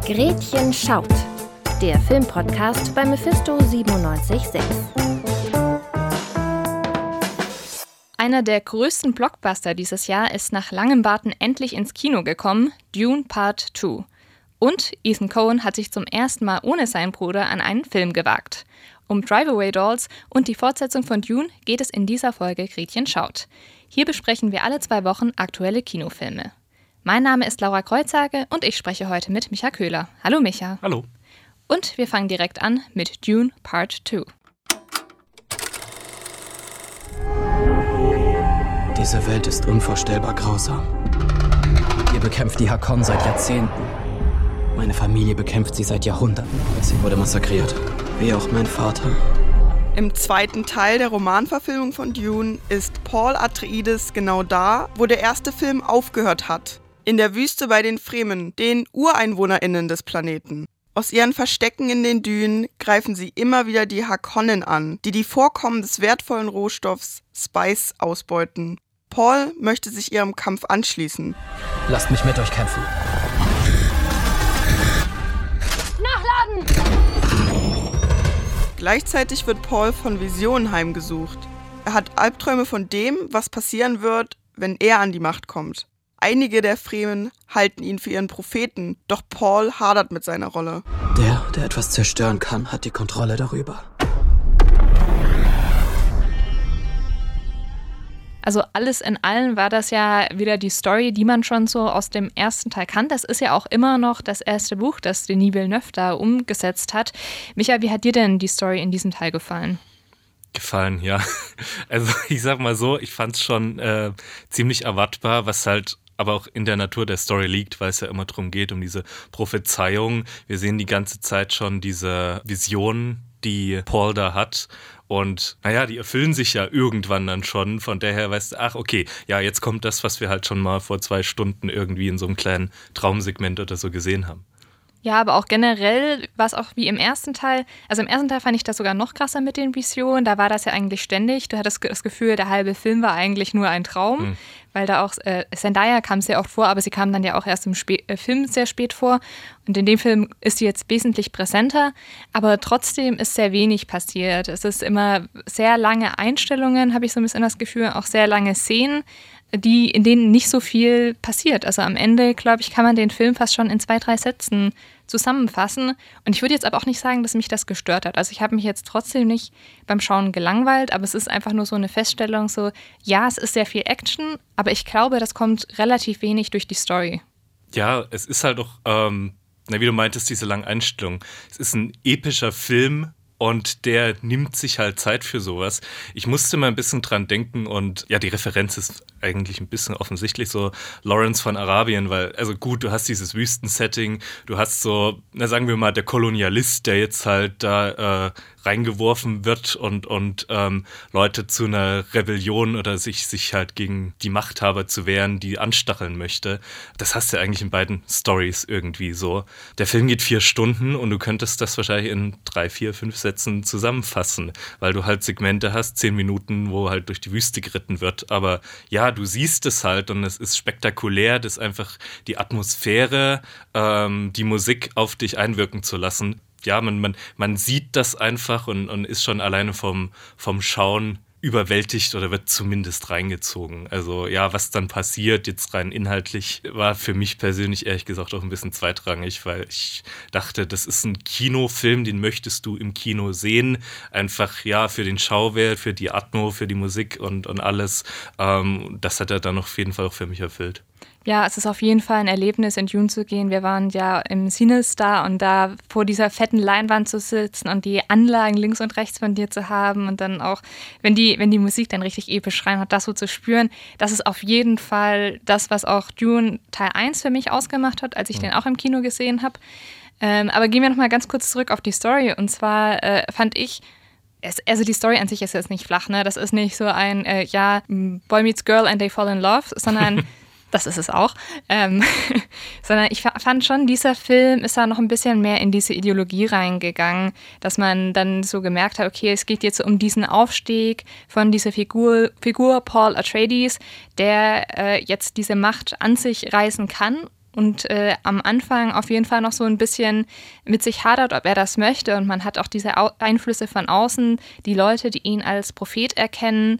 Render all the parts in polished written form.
Gretchen schaut, der Filmpodcast bei Mephisto 97.6. Einer der größten Blockbuster dieses Jahr ist nach langem Warten endlich ins Kino gekommen, Dune Part 2. Und Ethan Coen hat sich zum ersten Mal ohne seinen Bruder an einen Film gewagt. Um Drive-Away Dolls und die Fortsetzung von Dune geht es in dieser Folge Gretchen schaut. Hier besprechen wir alle 2 Wochen aktuelle Kinofilme. Mein Name ist Laura Kreuzhage und ich spreche heute mit Micha Köhler. Hallo Micha. Hallo. Und wir fangen direkt an mit Dune Part 2. Diese Welt ist unvorstellbar grausam. Ihr bekämpft die Hakon seit Jahrzehnten. Meine Familie bekämpft sie seit Jahrhunderten. Sie wurde massakriert. Wie auch mein Vater. Im zweiten Teil der Romanverfilmung von Dune ist Paul Atreides genau da, wo der erste Film aufgehört hat. In der Wüste bei den Fremen, den UreinwohnerInnen des Planeten. Aus ihren Verstecken in den Dünen greifen sie immer wieder die Hakonnen an, die Vorkommen des wertvollen Rohstoffs Spice ausbeuten. Paul möchte sich ihrem Kampf anschließen. Lasst mich mit euch kämpfen. Nachladen! Gleichzeitig wird Paul von Visionen heimgesucht. Er hat Albträume von dem, was passieren wird, wenn er an die Macht kommt. Einige der Fremen halten ihn für ihren Propheten, doch Paul hadert mit seiner Rolle. Der etwas zerstören kann, hat die Kontrolle darüber. Also alles in allem war das ja wieder die Story, die man schon so aus dem ersten Teil kannte. Das ist ja auch immer noch das erste Buch, das Denis Villeneuve da umgesetzt hat. Micha, wie hat dir denn die Story in diesem Teil gefallen? Gefallen, ja. Also ich sag mal so, ich fand's schon ziemlich erwartbar, was halt aber auch in der Natur der Story liegt, weil es ja immer darum geht, um diese Prophezeiung. Wir sehen die ganze Zeit schon diese Visionen, die Paul da hat. Und naja, die erfüllen sich ja irgendwann dann schon. Von daher weißt du, ach okay, ja, jetzt kommt das, was wir halt schon mal vor 2 Stunden irgendwie in so einem kleinen Traumsegment oder so gesehen haben. Ja, aber auch generell war es auch wie im ersten Teil. Also im ersten Teil fand ich das sogar noch krasser mit den Visionen. Da war das ja eigentlich ständig. Du hattest das Gefühl, der halbe Film war eigentlich nur ein Traum. Weil da auch Zendaya kam sehr oft vor, aber sie kam dann ja auch erst im Film sehr spät vor. Und in dem Film ist sie jetzt wesentlich präsenter. Aber trotzdem ist sehr wenig passiert. Es ist immer sehr lange Einstellungen, habe ich so ein bisschen das Gefühl. Auch sehr lange Szenen, in denen nicht so viel passiert. Also am Ende, glaube ich, kann man den Film fast schon in 2, 3 Sätzen zusammenfassen. Und ich würde jetzt aber auch nicht sagen, dass mich das gestört hat. Also ich habe mich jetzt trotzdem nicht beim Schauen gelangweilt, aber es ist einfach nur so eine Feststellung, so, ja, es ist sehr viel Action, aber ich glaube, das kommt relativ wenig durch die Story. Ja, es ist halt auch, wie du meintest, diese lange Einstellung. Es ist ein epischer Film, und der nimmt sich halt Zeit für sowas. Ich musste mal ein bisschen dran denken und ja, die Referenz ist eigentlich ein bisschen offensichtlich so Lawrence von Arabien, weil, also gut, du hast dieses Wüstensetting, du hast so, sagen wir mal, der Kolonialist, der jetzt halt da reingeworfen wird und Leute zu einer Rebellion oder sich halt gegen die Machthaber zu wehren, die anstacheln möchte. Das hast du eigentlich in beiden Stories irgendwie so. Der Film geht 4 Stunden und du könntest das wahrscheinlich in 3, 4, 5 Sätzen zusammenfassen, weil du halt Segmente hast, 10 Minuten, wo halt durch die Wüste geritten wird. Aber ja, du siehst es halt und es ist spektakulär, das einfach die Atmosphäre, die Musik auf dich einwirken zu lassen. Ja, man sieht das einfach und ist schon alleine vom Schauen überwältigt oder wird zumindest reingezogen. Also ja, was dann passiert, jetzt rein inhaltlich, war für mich persönlich ehrlich gesagt auch ein bisschen zweitrangig, weil ich dachte, das ist ein Kinofilm, den möchtest du im Kino sehen. Einfach, ja, für den Schauwert, für die Atmo, für die Musik und alles. Das hat er dann auf jeden Fall auch für mich erfüllt. Ja, es ist auf jeden Fall ein Erlebnis, in Dune zu gehen. Wir waren ja im CineStar und da vor dieser fetten Leinwand zu sitzen und die Anlagen links und rechts von dir zu haben und dann auch, wenn die Musik dann richtig episch rein hat, das so zu spüren, das ist auf jeden Fall das, was auch Dune Teil 1 für mich ausgemacht hat, als ich den auch im Kino gesehen habe. Aber gehen wir nochmal ganz kurz zurück auf die Story. Und zwar fand ich, also die Story an sich ist jetzt nicht flach, ne? Das ist nicht so ein, Boy meets Girl and they fall in love, sondern das ist es auch. Sondern ich fand schon, dieser Film ist da noch ein bisschen mehr in diese Ideologie reingegangen, dass man dann so gemerkt hat, okay, es geht jetzt um diesen Aufstieg von dieser Figur Paul Atreides, der jetzt diese Macht an sich reißen kann und am Anfang auf jeden Fall noch so ein bisschen mit sich hadert, ob er das möchte. Und man hat auch diese Einflüsse von außen, die Leute, die ihn als Prophet erkennen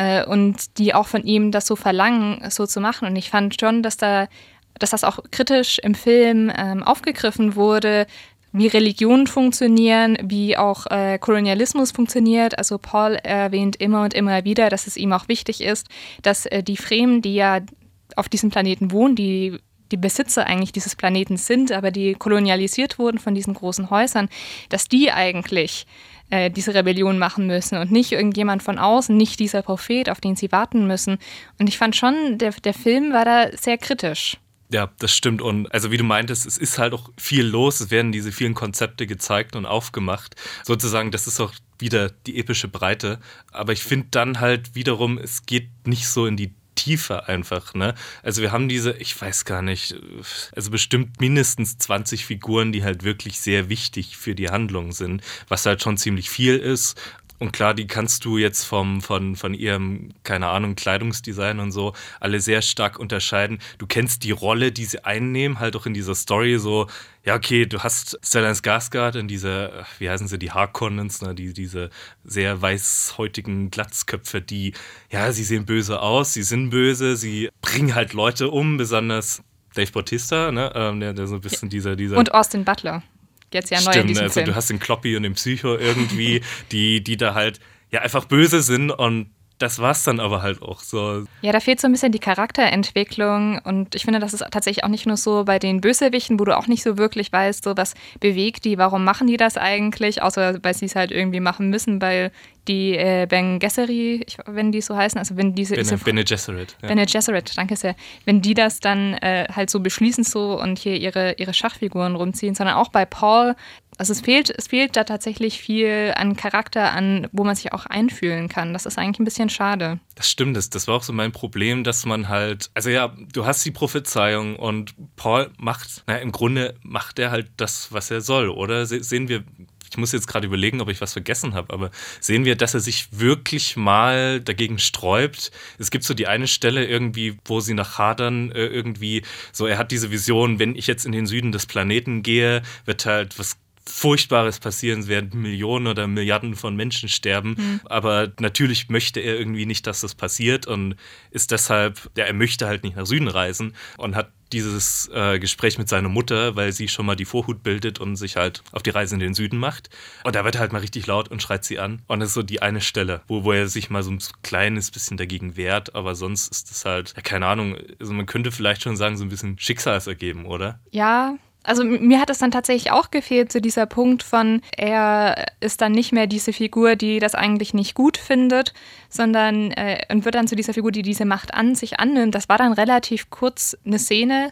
und die auch von ihm das so verlangen, so zu machen. Und ich fand schon, dass das auch kritisch im Film aufgegriffen wurde, wie Religionen funktionieren, wie auch Kolonialismus funktioniert. Also Paul erwähnt immer und immer wieder, dass es ihm auch wichtig ist, dass die Fremen, die ja auf diesem Planeten wohnen, die Besitzer eigentlich dieses Planeten sind, aber die kolonialisiert wurden von diesen großen Häusern, dass die eigentlich diese Rebellion machen müssen und nicht irgendjemand von außen, nicht dieser Prophet, auf den sie warten müssen. Und ich fand schon, der Film war da sehr kritisch. Ja, das stimmt. Und also wie du meintest, es ist halt auch viel los. Es werden diese vielen Konzepte gezeigt und aufgemacht. Sozusagen, das ist auch wieder die epische Breite. Aber ich finde dann halt wiederum, es geht nicht so in die Tiefe einfach, ne? Also wir haben diese, ich weiß gar nicht, also bestimmt mindestens 20 Figuren, die halt wirklich sehr wichtig für die Handlung sind, was halt schon ziemlich viel ist. Und klar, die kannst du jetzt von ihrem, keine Ahnung, Kleidungsdesign und so alle sehr stark unterscheiden. Du kennst die Rolle, die sie einnehmen, halt auch in dieser Story so, ja okay, du hast Stellan Skarsgård in diese, wie heißen sie, die Harkonnens, ne, diese sehr weißhäutigen Glatzköpfe, die, ja, sie sehen böse aus, sie sind böse, sie bringen halt Leute um, besonders Dave Bautista, ne, der so ein bisschen dieser... Und Austin Butler. Jetzt ja neu in diesem Film. Du hast den Kloppy und den Psycho irgendwie, die da halt ja einfach böse sind und das war's dann aber halt auch so. Ja, da fehlt so ein bisschen die Charakterentwicklung und ich finde, das ist tatsächlich auch nicht nur so bei den Bösewichten, wo du auch nicht so wirklich weißt, so was bewegt die, warum machen die das eigentlich, außer weil sie es halt irgendwie machen müssen, weil die Bene Gesserit, wenn die so heißen, also wenn Bene Gesserit. Ja. Bene Gesserit, danke sehr. Wenn die das dann halt so beschließen so und hier ihre Schachfiguren rumziehen, sondern auch bei Paul, also es fehlt da tatsächlich viel an Charakter, wo man sich auch einfühlen kann. Das ist eigentlich ein bisschen schade. Das stimmt, das war auch so mein Problem, dass man halt, also ja, du hast die Prophezeiung und Paul im Grunde macht er halt das, was er soll, oder? Sehen wir, ich muss jetzt gerade überlegen, ob ich was vergessen habe, aber sehen wir, dass er sich wirklich mal dagegen sträubt? Es gibt so die eine Stelle irgendwie, wo sie nach Hadern irgendwie, so er hat diese Vision, wenn ich jetzt in den Süden des Planeten gehe, wird halt was Furchtbares passieren, es werden Millionen oder Milliarden von Menschen sterben, aber natürlich möchte er irgendwie nicht, dass das passiert und ist deshalb, er möchte halt nicht nach Süden reisen und hat dieses Gespräch mit seiner Mutter, weil sie schon mal die Vorhut bildet und sich halt auf die Reise in den Süden macht. Und da wird er halt mal richtig laut und schreit sie an. Und das ist so die eine Stelle, wo er sich mal so ein kleines bisschen dagegen wehrt, aber sonst ist das halt, ja, keine Ahnung, also man könnte vielleicht schon sagen, so ein bisschen schicksalsergeben, oder? Ja. Also mir hat es dann tatsächlich auch gefehlt, so dieser Punkt von, er ist dann nicht mehr diese Figur, die das eigentlich nicht gut findet, sondern und wird dann zu dieser Figur, die diese Macht an sich annimmt. Das war dann relativ kurz eine Szene.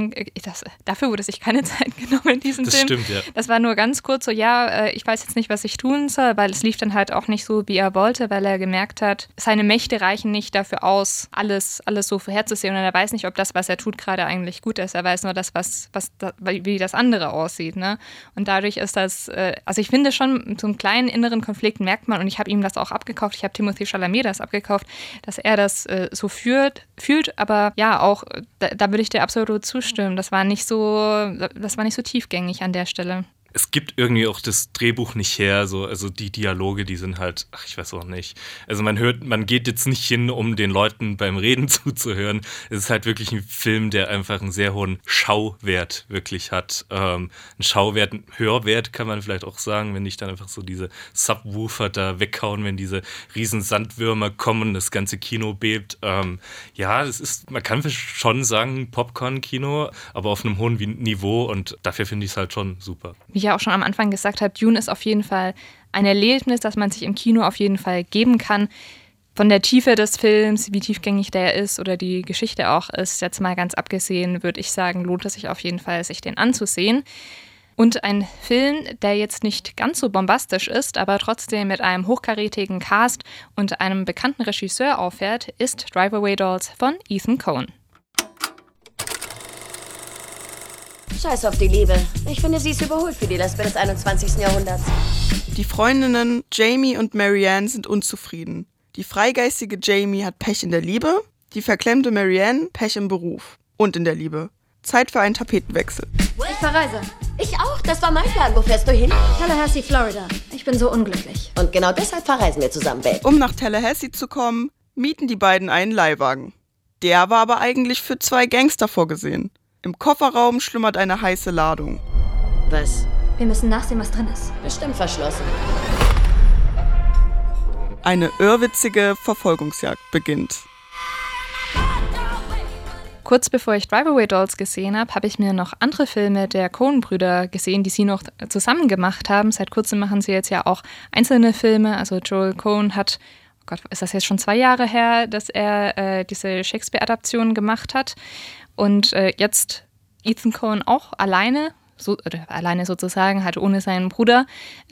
Dafür wurde sich keine Zeit genommen in diesem Film. Das stimmt, ja. Das war nur ganz kurz so, ich weiß jetzt nicht, was ich tun soll, weil es lief dann halt auch nicht so, wie er wollte, weil er gemerkt hat, seine Mächte reichen nicht dafür aus, alles so vorherzusehen und er weiß nicht, ob das, was er tut, gerade eigentlich gut ist. Er weiß nur das, wie das andere aussieht, ne? Und dadurch ist das, also ich finde schon, so einen kleinen inneren Konflikt merkt man und ich habe ihm das auch abgekauft, ich habe Timothée Chalamet das abgekauft, dass er das so fühlt, aber ja, auch, da würde ich dir absolut zustimmen, das war nicht so tiefgängig an der Stelle. Es gibt irgendwie auch das Drehbuch nicht her, so, also die Dialoge, die sind halt, ich weiß auch nicht. Also man geht jetzt nicht hin, um den Leuten beim Reden zuzuhören. Es ist halt wirklich ein Film, der einfach einen sehr hohen Schauwert wirklich hat. Ein Schauwert, einen Hörwert kann man vielleicht auch sagen, wenn nicht dann einfach so diese Subwoofer da weghauen, wenn diese riesen Sandwürmer kommen und das ganze Kino bebt. Ja, das ist, man kann schon sagen, Popcorn-Kino, aber auf einem hohen Niveau und dafür finde ich es halt schon super. Wie ich ja auch schon am Anfang gesagt habe, Dune ist auf jeden Fall ein Erlebnis, das man sich im Kino auf jeden Fall geben kann. Von der Tiefe des Films, wie tiefgängig der ist oder die Geschichte auch ist, jetzt mal ganz abgesehen, würde ich sagen, lohnt es sich auf jeden Fall, sich den anzusehen. Und ein Film, der jetzt nicht ganz so bombastisch ist, aber trotzdem mit einem hochkarätigen Cast und einem bekannten Regisseur auffährt, ist Drive Away Dolls von Ethan Coen. Scheiß auf die Liebe. Ich finde, sie ist überholt für die Lesbe des 21. Jahrhunderts. Die Freundinnen Jamie und Marianne sind unzufrieden. Die freigeistige Jamie hat Pech in der Liebe, die verklemmte Marianne Pech im Beruf und in der Liebe. Zeit für einen Tapetenwechsel. Ich verreise. Ich auch, das war mein Plan. Wo fährst du hin? Tallahassee, Florida. Ich bin so unglücklich. Und genau deshalb verreisen wir zusammen, Babe. Um nach Tallahassee zu kommen, mieten die beiden einen Leihwagen. Der war aber eigentlich für 2 Gangster vorgesehen. Im Kofferraum schlummert eine heiße Ladung. Was? Wir müssen nachsehen, was drin ist. Bestimmt verschlossen. Eine irrwitzige Verfolgungsjagd beginnt. Kurz bevor ich Drive-Away Dolls gesehen habe ich mir noch andere Filme der Coen-Brüder gesehen, die sie noch zusammen gemacht haben. Seit kurzem machen sie jetzt ja auch einzelne Filme. Also Joel Coen hat, oh Gott, ist das jetzt schon 2 Jahre her, dass er diese Shakespeare-Adaption gemacht hat. Und jetzt Ethan Coen auch alleine sozusagen, halt ohne seinen Bruder,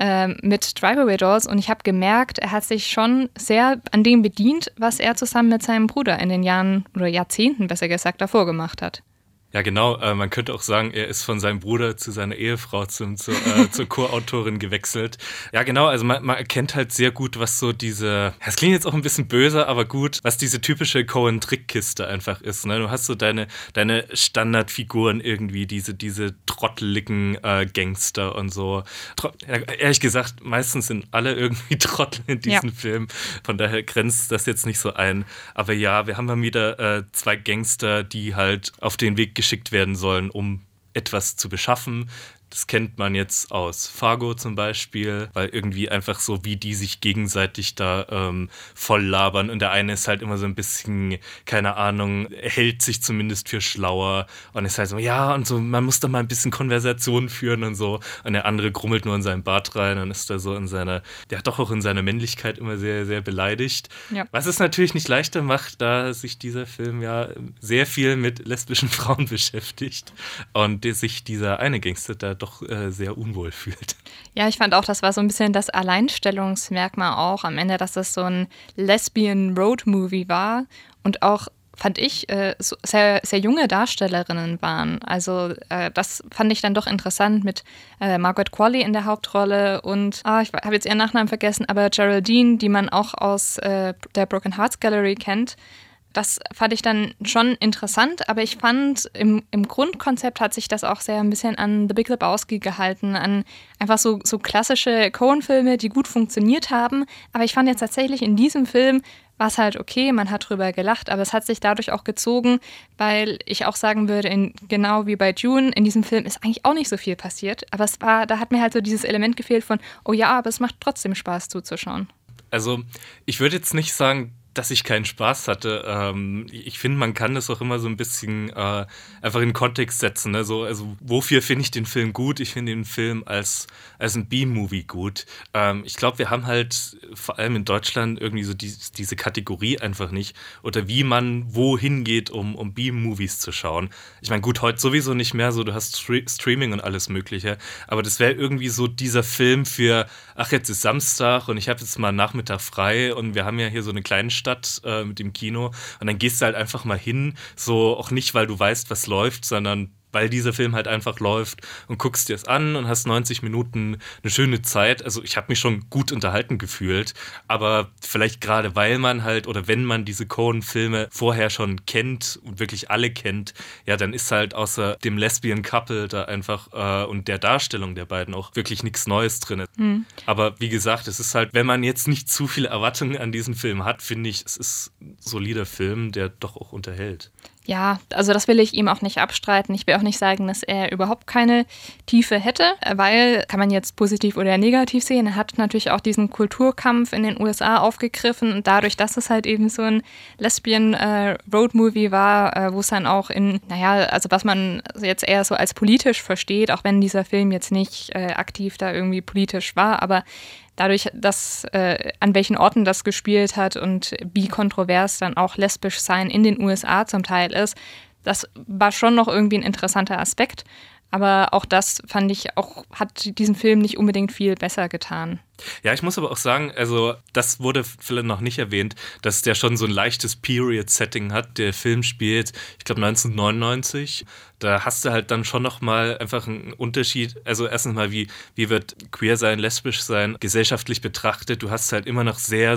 mit Drive-Away Dolls. Und ich habe gemerkt, er hat sich schon sehr an dem bedient, was er zusammen mit seinem Bruder in den Jahren oder Jahrzehnten, besser gesagt, davor gemacht hat. Ja, genau. Man könnte auch sagen, er ist von seinem Bruder zu seiner Ehefrau zur Co-Autorin gewechselt. Ja, genau. Also man erkennt halt sehr gut, was so diese, das klingt jetzt auch ein bisschen böse, aber gut, was diese typische Coen-Trickkiste einfach ist. Ne? Du hast so deine Standardfiguren irgendwie, diese trotteligen Gangster und so. Ehrlich gesagt, meistens sind alle irgendwie Trottel in diesem Film. Von daher grenzt das jetzt nicht so ein. Aber ja, wir haben mal wieder 2 Gangster, die halt auf den Weg geschickt werden sollen, um etwas zu beschaffen. Das kennt man jetzt aus Fargo zum Beispiel, weil irgendwie einfach so, wie die sich gegenseitig da voll labern. Und der eine ist halt immer so ein bisschen, keine Ahnung, hält sich zumindest für schlauer und ist halt so, ja, und so, man muss da mal ein bisschen Konversation führen und so. Und der andere grummelt nur in seinen Bart rein und ist da so der hat doch auch in seiner Männlichkeit immer sehr, sehr beleidigt. Ja. Was es natürlich nicht leichter macht, da sich dieser Film ja sehr viel mit lesbischen Frauen beschäftigt und sich dieser eine Gangster da doch sehr unwohl fühlt. Ja, ich fand auch, das war so ein bisschen das Alleinstellungsmerkmal auch am Ende, dass das so ein Lesbian-Road-Movie war und auch, fand ich, so sehr, sehr junge Darstellerinnen waren. Also das fand ich dann doch interessant mit Margaret Qualley in der Hauptrolle und, ich habe jetzt ihren Nachnamen vergessen, aber Geraldine, die man auch aus der Broken Hearts Gallery kennt. Das fand ich dann schon interessant, aber ich fand, im Grundkonzept hat sich das auch sehr ein bisschen an The Big Lebowski gehalten, an einfach so klassische Coen-Filme, die gut funktioniert haben. Aber ich fand jetzt tatsächlich in diesem Film war es halt okay, man hat drüber gelacht, aber es hat sich dadurch auch gezogen, weil ich auch sagen würde, genau wie bei Dune, in diesem Film ist eigentlich auch nicht so viel passiert. Aber da hat mir halt so dieses Element gefehlt von, oh ja, aber es macht trotzdem Spaß zuzuschauen. Also ich würde jetzt nicht sagen, dass ich keinen Spaß hatte. Ich finde, man kann das auch immer so ein bisschen einfach in den Kontext setzen. Ne? So, also wofür finde ich den Film gut? Ich finde den Film als ein B-Movie gut. Ich glaube, wir haben halt vor allem in Deutschland irgendwie so diese Kategorie einfach nicht. Oder wie man wohin geht, um B-Movies zu schauen. Ich meine, gut, heute sowieso nicht mehr. So, du hast Streaming und alles Mögliche. Aber das wäre irgendwie so dieser Film für, ach, jetzt ist Samstag und ich habe jetzt mal einen Nachmittag frei und wir haben ja hier so eine kleine Stadt mit dem Kino und dann gehst du halt einfach mal hin, so auch nicht, weil du weißt, was läuft, sondern weil dieser Film halt einfach läuft und guckst dir es an und hast 90 Minuten eine schöne Zeit. Also ich habe mich schon gut unterhalten gefühlt, aber vielleicht gerade weil man halt oder wenn man diese Coen-Filme vorher schon kennt und wirklich alle kennt, ja, dann ist halt außer dem Lesbian Couple da einfach und der Darstellung der beiden auch wirklich nichts Neues drin. Aber wie gesagt, es ist halt, wenn man jetzt nicht zu viele Erwartungen an diesen Film hat, finde ich, es ist ein solider Film, der doch auch unterhält. Ja, also das will ich ihm auch nicht abstreiten. Ich will auch nicht sagen, dass er überhaupt keine Tiefe hätte, weil, kann man jetzt positiv oder negativ sehen, er hat natürlich auch diesen Kulturkampf in den USA aufgegriffen und dadurch, dass es halt eben so ein Lesbian-Road-Movie war, wo es dann auch also was man jetzt eher so als politisch versteht, auch wenn dieser Film jetzt nicht aktiv da irgendwie politisch war, aber dadurch, dass an welchen Orten das gespielt hat und wie kontrovers dann auch lesbisch sein in den USA zum Teil ist, das war schon noch irgendwie ein interessanter Aspekt. Aber auch das fand ich hat diesen Film nicht unbedingt viel besser getan. Ja, ich muss aber auch sagen, also das wurde vielleicht noch nicht erwähnt, dass der schon so ein leichtes Period-Setting hat. Der Film spielt, ich glaube 1999. Da hast du halt dann schon nochmal einfach einen Unterschied. Also erstens mal, wie wird queer sein, lesbisch sein, gesellschaftlich betrachtet. Du hast halt immer noch sehr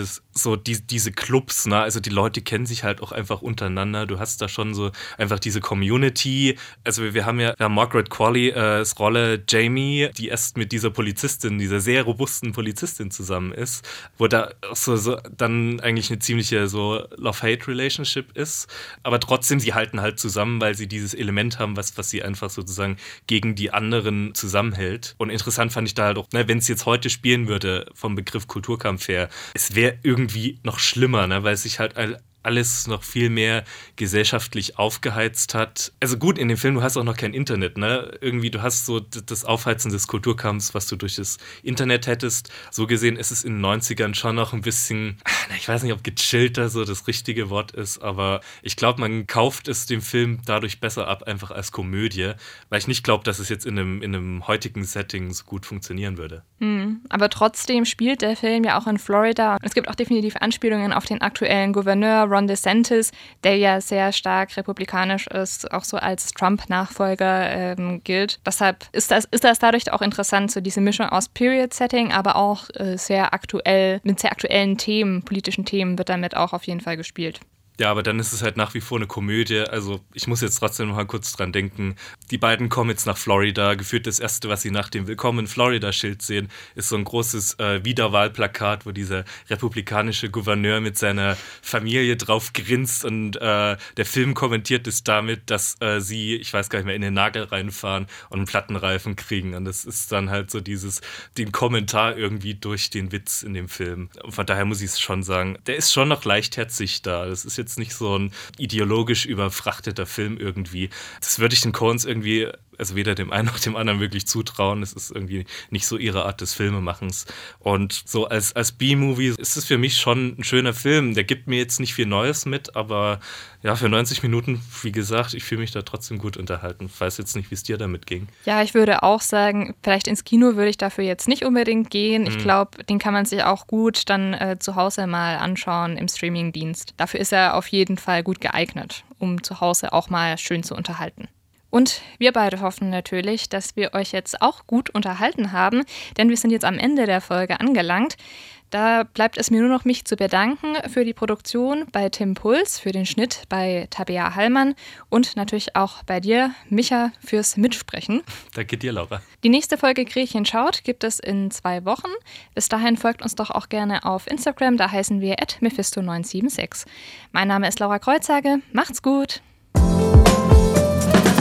diese Clubs, ne? Also die Leute kennen sich halt auch einfach untereinander. Du hast da schon so einfach diese Community. Also wir haben Margaret Qualley's Rolle Jamie, die erst mit dieser Polizistin, dieser sehr robusten Polizistin zusammen ist, wo da so dann eigentlich eine ziemliche so Love-Hate-Relationship ist, aber trotzdem, sie halten halt zusammen, weil sie dieses Element haben, was sie einfach sozusagen gegen die anderen zusammenhält. Und interessant fand ich da halt auch, ne, wenn es jetzt heute spielen würde, vom Begriff Kulturkampf her, es wäre irgendwie noch schlimmer, ne, weil es sich halt alles noch viel mehr gesellschaftlich aufgeheizt hat. Also gut, in dem Film, du hast auch noch kein Internet, ne? Irgendwie, du hast so das Aufheizen des Kulturkampfs, was du durch das Internet hättest. So gesehen ist es in den 90ern schon noch ein bisschen, ich weiß nicht, ob gechillter so das richtige Wort ist, aber ich glaube, man kauft es dem Film dadurch besser ab, einfach als Komödie, weil ich nicht glaube, dass es jetzt in einem heutigen Setting so gut funktionieren würde. Aber trotzdem spielt der Film ja auch in Florida. Es gibt auch definitiv Anspielungen auf den aktuellen Gouverneur Ron DeSantis, der ja sehr stark republikanisch ist, auch so als Trump-Nachfolger gilt. Deshalb ist das dadurch auch interessant, so diese Mischung aus Period-Setting, aber auch sehr aktuell, mit sehr aktuellen Themen, politischen Themen wird damit auch auf jeden Fall gespielt. Ja, aber dann ist es halt nach wie vor eine Komödie. Also ich muss jetzt trotzdem noch mal kurz dran denken. Die beiden kommen jetzt nach Florida. Gefühlt das Erste, was sie nach dem Willkommen in Florida-Schild sehen, ist so ein großes Wiederwahlplakat, wo dieser republikanische Gouverneur mit seiner Familie drauf grinst. Und der Film kommentiert es damit, dass sie, ich weiß gar nicht mehr, in den Nagel reinfahren und einen Plattenreifen kriegen. Und das ist dann halt so den Kommentar irgendwie durch den Witz in dem Film. Und von daher muss ich es schon sagen, der ist schon noch leichtherzig da. Das ist jetzt nicht so ein ideologisch überfrachteter Film irgendwie. Das würde ich den Coens irgendwie, also weder dem einen noch dem anderen wirklich zutrauen. Das ist irgendwie nicht so ihre Art des Filmemachens. Und so als B-Movie ist es für mich schon ein schöner Film. Der gibt mir jetzt nicht viel Neues mit, aber ja, für 90 Minuten, wie gesagt, ich fühle mich da trotzdem gut unterhalten. Ich weiß jetzt nicht, wie es dir damit ging. Ja, ich würde auch sagen, vielleicht ins Kino würde ich dafür jetzt nicht unbedingt gehen. Ich glaube, den kann man sich auch gut dann zu Hause mal anschauen im Streamingdienst. Dafür ist er auf jeden Fall gut geeignet, um zu Hause auch mal schön zu unterhalten. Und wir beide hoffen natürlich, dass wir euch jetzt auch gut unterhalten haben, denn wir sind jetzt am Ende der Folge angelangt. Da bleibt es mir nur noch, mich zu bedanken für die Produktion bei Tim Puls, für den Schnitt bei Tabea Hallmann und natürlich auch bei dir, Micha, fürs Mitsprechen. Danke dir, Laura. Die nächste Folge Griechen schaut gibt es in 2 Wochen. Bis dahin folgt uns doch auch gerne auf Instagram, da heißen wir @mephisto976. Mein Name ist Laura Kreuzhage, macht's gut!